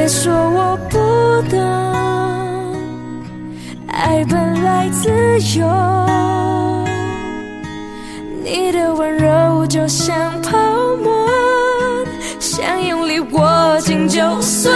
别说我不懂，爱本来自由，你的温柔就像泡沫，想用力握紧就碎。